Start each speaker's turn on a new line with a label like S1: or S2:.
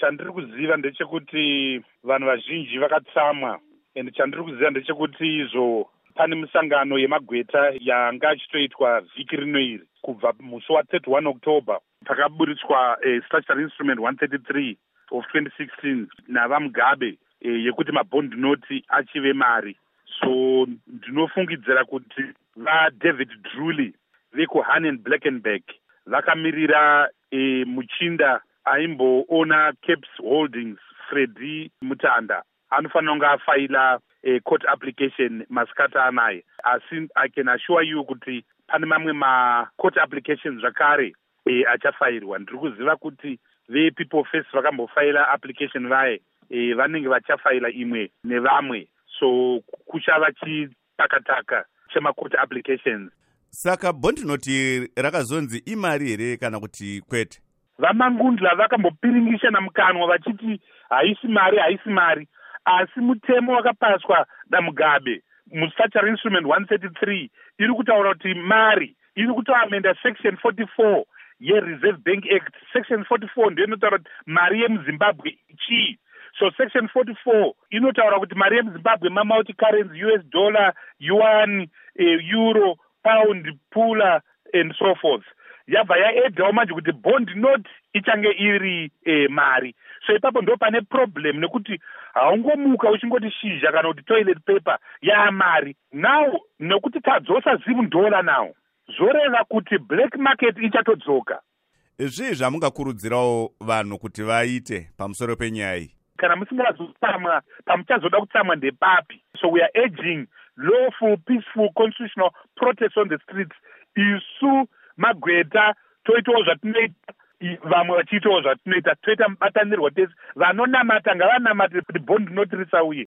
S1: chandiri kuziva ndechekuti vanhu vazhinji vakatsamwa, and chandiri kuziva ndechekuti izvo pane misangano yemagweta yanga achitoitwa vhiki rino iri kubva musi wa31 October pakaburitswa statutory instrument 133 of 2016 navaMugabe yekuti mabond note achive mari. So ndinofungidzira kuti vaDavid Drewley vekuHahn and Blackenberg vakamirira muchinda aimboona Caps Holdings Freddy Mutanda anofanira kunge afaila court application masikata anaye, asi I can assure you kuti pane mamwe ma-court applications zvakare achafairwa. Ndiri kuziva kuti ve-People First vakambofaila application vaye vanenge vachafaila imwe nevamwe, so kuchava chitakataka chema-court applications.
S2: Saka bond note rakazonzi imari here kana kuti kwete?
S1: Vamangundla vakambopiringisha namukanwa vachiti haisi mari, asi mutemo wakapaswa naMugabe mustatutory instrument 133 iri kutaura kuti mari, iri kutoamenda section 44 yeReserve Bank Act. Section 44 ndiyo inotaura kuti mari yemuZimbabwe chii. So section 44 inotaura kuti mari yemuZimbabwe mamauti currency, US dollar, yuan, euro, pound, pula and so forth. Yabva yaedhawo manje kuti bond note ichange iri mari. So ipapo ndo pane problem nekuti haungomuka uchingoti shizha kana kuti toilet paper yaamari. Now nekuti tadzosa $7 now, zoreva kuti black market ichatodzoka.
S2: Zvii zvamungakurudzirawo vanhu kuti vaite pamusoro penyaya iyi?
S1: Kana musingazotsamwa pamuchazoda kutsamwa ndepapi. So we are urging lawful, peaceful, constitutional protests on the streets. Isu magweta toitawo zvatinoita, vamwe vachiitawo zvatinoita, toita mubatanirwa tese. Vanonamata ngavanamate kuti bond note risauye.